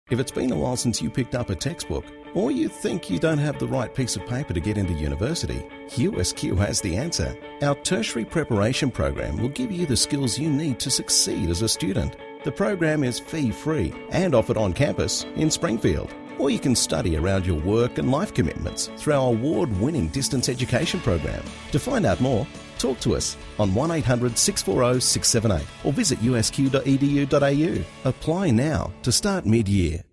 If it's been a while since you picked up a textbook, or you think you don't have the right piece of paper to get into university, USQ has the answer. Our tertiary preparation program will give you the skills you need to succeed as a student. The program is fee-free and offered on campus in Springfield. Or you can study around your work and life commitments through our award-winning distance education program. To find out more, talk to us on 1800 640 678 or visit usq.edu.au. Apply now to start mid-year.